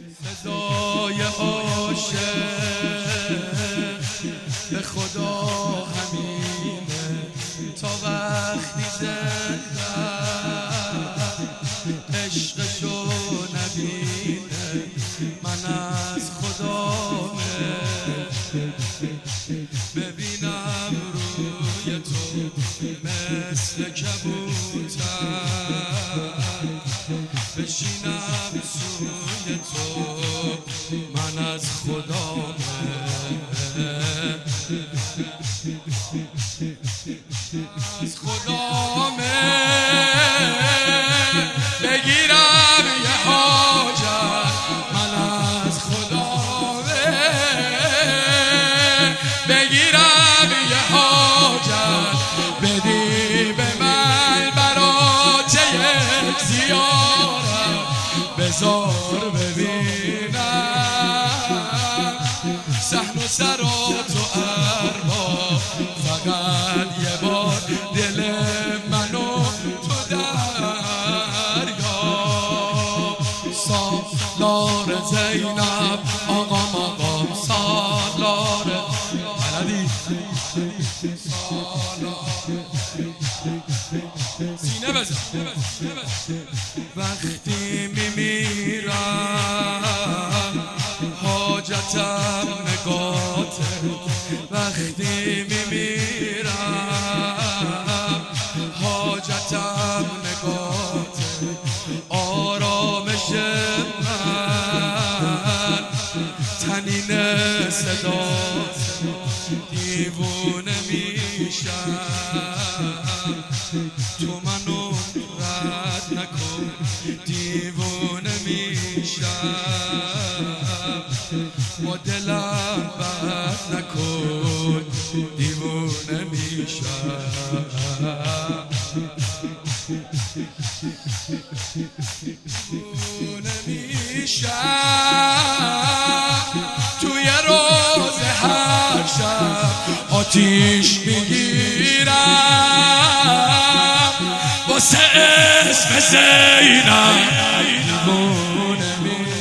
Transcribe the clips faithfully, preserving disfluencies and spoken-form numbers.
صدای عاشق به خدا همینه تا وقتی زنده عشقشو نبینه من از خدامه ببینم روی تو مثل کبوتر بشینم سوی تو من از خدامه از خدامه بگیرم یه حاجت من از خدامه بگیرم یه حاجت بدی به من برات یک زیارت بذار ببینم صحن و سرات و ارباب فقط یه بار دل منو تو دریا سالار زینب آقا مقام سالار بلدی سینه بزن وقتی میمیرم حاجتم نگاته وقتی میمیرم حاجتم نگاته آرامش من تنین صدات دیوونه میشم تو منو رد نکن دیوونه میشم با دلم بد نکن دیوونه میشم دیوونه میشم توی روز هر شب آتیش میگیرم واسه اسم زینب دیوونه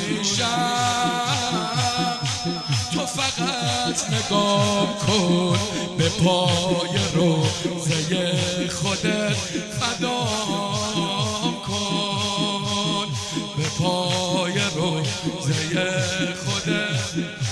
میشم تو فقط نگاه کن به پای روزه خودت قدم کن به پای روزه خودت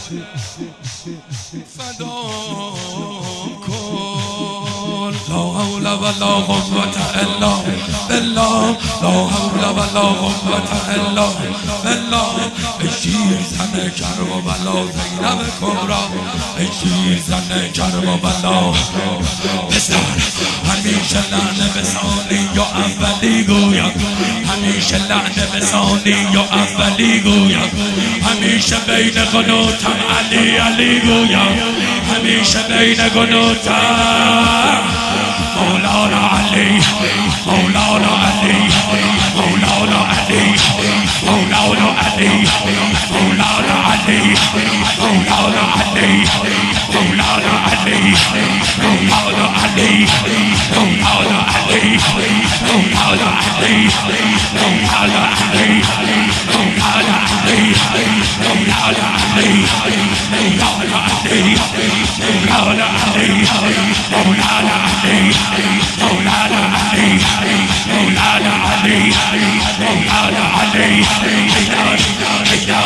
فدام کن لا حول ولا قوة الا بالله لا حول ولا قوة الا بالله ای شیر زن کرب و بلا زینب کبرا ای شیر زن کرب و بلا بسار همیشه لعنه بسانی یا اولی گویم همیشه لعنه بسانی یا اولی گویم همیشه بین قنوتم علی علی گویم همیشه بین قنوتم مولانا علی مولانا علی مولانا علی مولانا علی مولانا علی مولانا علی مولانا علی مولانا علی مولانا علی مولانا علی مولانا علی مولانا علی مولانا علی مولانا علی مولانا علی مولانا علی مولانا علی مولانا علی مولانا علی